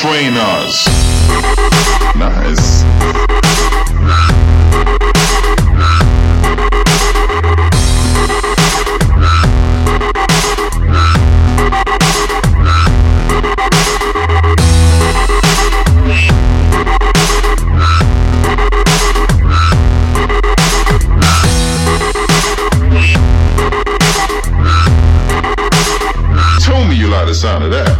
trainers. Nice. Tell me you like the sound of that.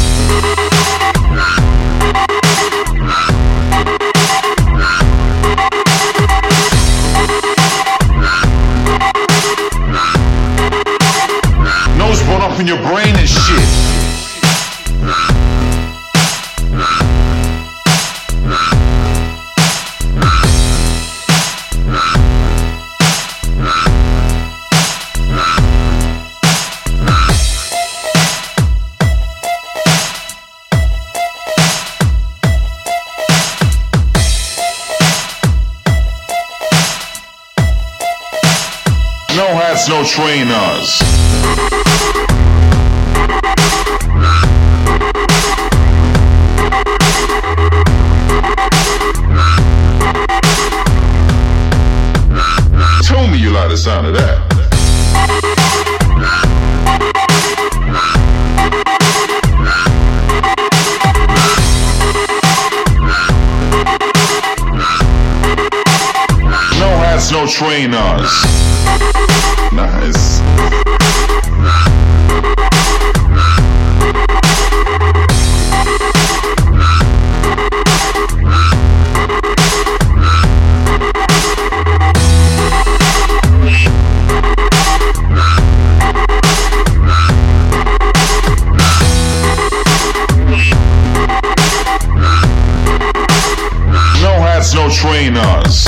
Nose brought up in your brain and shit. No hats, no trainers. Tell me you like the sound of that. No hats, no trainers. Nice. No hats, no trainers.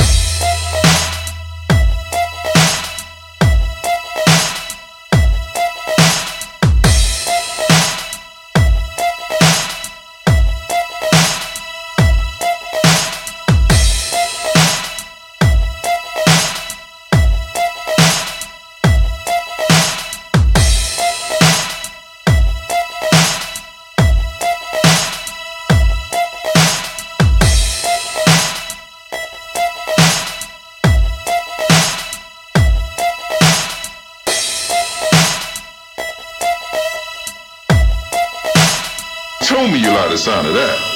Tell me you like the sound of that.